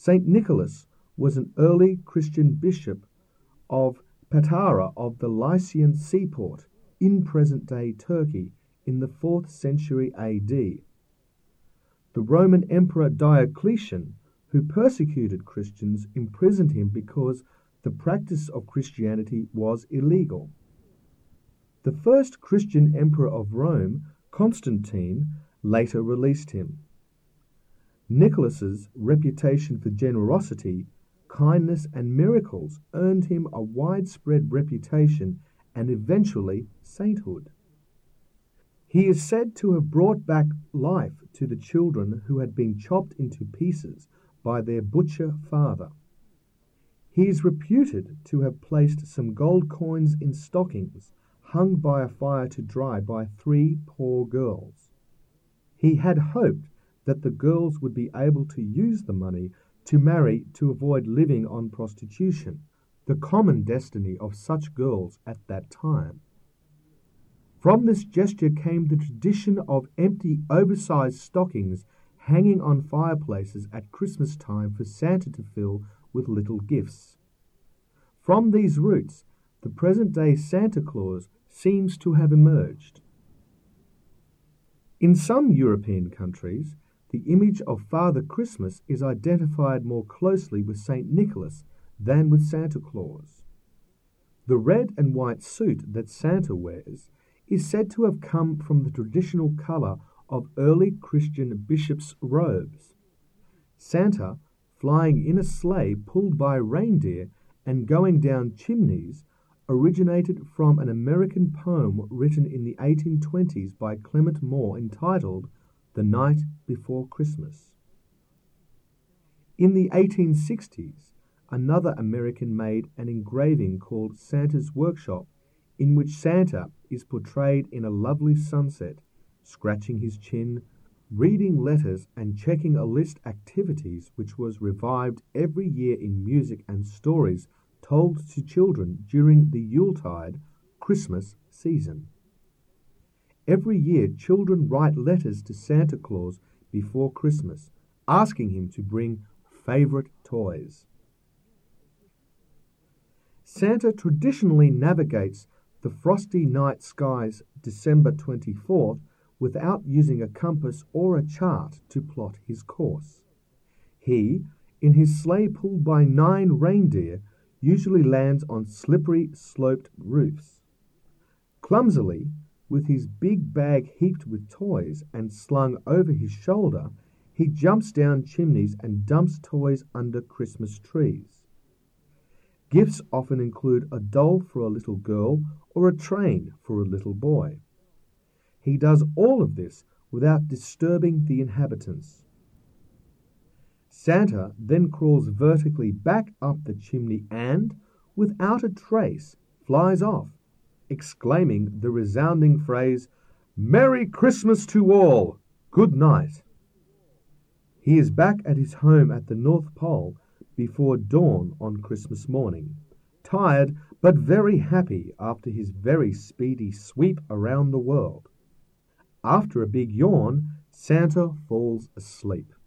St. Nicholas was an early Christian bishop of Patara of the Lycian seaport in present-day Turkey in the 4th century AD. The Roman Emperor Diocletian, who persecuted Christians, imprisoned him because the practice of Christianity was illegal. The first Christian emperor of Rome, Constantine, later released him. Nicholas's reputation for generosity, kindness, and miracles earned him a widespread reputation and eventually sainthood. He is said to have brought back life to the children who had been chopped into pieces by their butcher father. He is reputed to have placed some gold coins in stockings hung by a fire to dry by 3 poor girls. He had hoped that the girls would be able to use the money to marry to avoid living on prostitution, the common destiny of such girls at that time. From this gesture came the tradition of empty, oversized stockings hanging on fireplaces at Christmas time for Santa to fill with little gifts. From these roots, the present-day Santa Claus seems to have emerged. In some European countries, the image of Father Christmas is identified more closely with St. Nicholas than with Santa Claus. The red and white suit that Santa wears is said to have come from the traditional colour of early Christian bishops' robes. Santa, flying in a sleigh pulled by reindeer and going down chimneys, originated from an American poem written in the 1820s by Clement Moore entitled The Night Before Christmas. In the 1860s, another American made an engraving called Santa's Workshop, in which Santa is portrayed in a lovely sunset, scratching his chin, reading letters and checking a list activities which was revived every year in music and stories told to children during the Yuletide Christmas season. Every year children write letters to Santa Claus before Christmas, asking him to bring favorite toys. Santa traditionally navigates the frosty night skies December 24th without using a compass or a chart to plot his course. He, in his sleigh pulled by 9 reindeer, usually lands on slippery, sloped roofs. Clumsily, with his big bag heaped with toys and slung over his shoulder, he jumps down chimneys and dumps toys under Christmas trees. Gifts often include a doll for a little girl or a train for a little boy. He does all of this without disturbing the inhabitants. Santa then crawls vertically back up the chimney and, without a trace, flies off, exclaiming the resounding phrase, "Merry Christmas to all! Good night!" He is back at his home at the North Pole before dawn on Christmas morning, tired but very happy after his very speedy sweep around the world. After a big yawn, Santa falls asleep.